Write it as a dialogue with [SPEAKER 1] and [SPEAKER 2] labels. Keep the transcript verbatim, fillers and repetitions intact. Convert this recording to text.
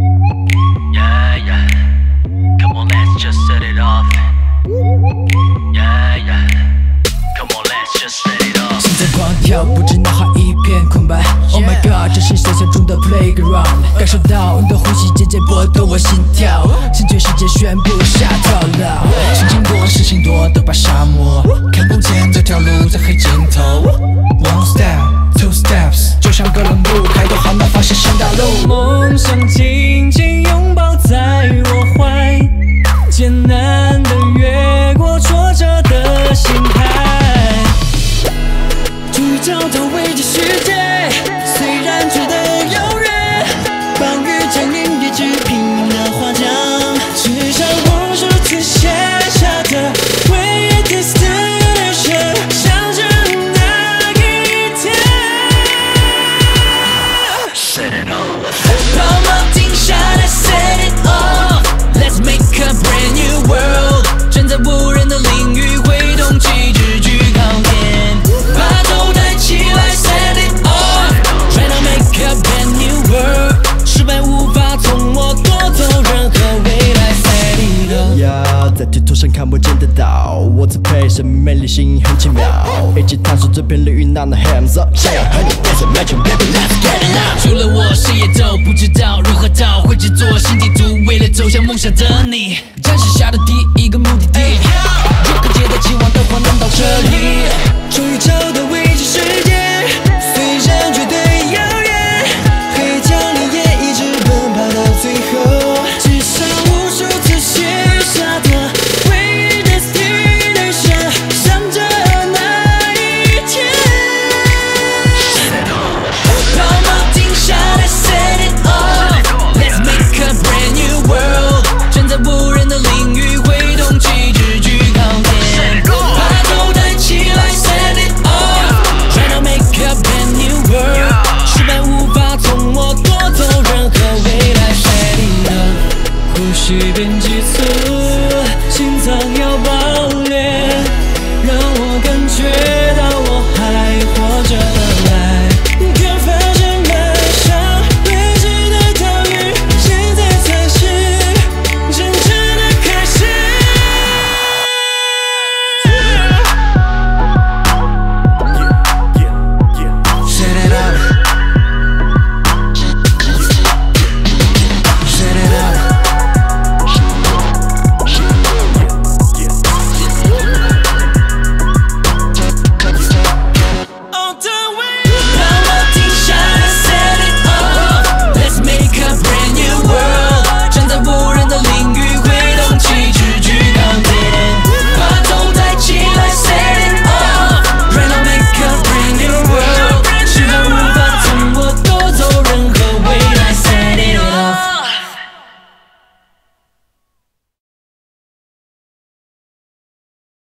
[SPEAKER 1] Yeah, yeah. Come on, let's just set it off. Yeah, yeah. Come on, let's just set it off.
[SPEAKER 2] 心在狂跳，不知脑海一片空白。Oh my god， 这是想象中的 playground， 感受到你的呼吸渐渐拨动我心跳，心全世界宣布下跳了。心情多，事情多，都把沙漠看不见这条路在黑尽头。One step, two steps， 就像哥伦布开拓航道方向新大陆。
[SPEAKER 3] 梦想紧紧拥抱在我怀，艰难的越过挫折的心海，终于找到未知世界，虽然觉得遥远，暴雨降临也只拼命的划桨，至少我如此写下的唯一 destination， 想着那一天
[SPEAKER 1] Set it off.
[SPEAKER 3] 把梦停下来 set it off， Let's make a brand new world， 站在无人的领域，挥动旗帜去靠天，把头抬起来 set it off， Try to make a brand new world， 失败无法从我夺走任何未来 set it off。
[SPEAKER 2] 呀，在地图上看不见的岛，我在配生命美丽，心很奇妙，一起探索这片领域，拿那 hands up， 想要和你变成 magic baby，let's get it out。
[SPEAKER 3] 除了我，谁也都不知道如何到会制作新地图，为了走向梦想的你。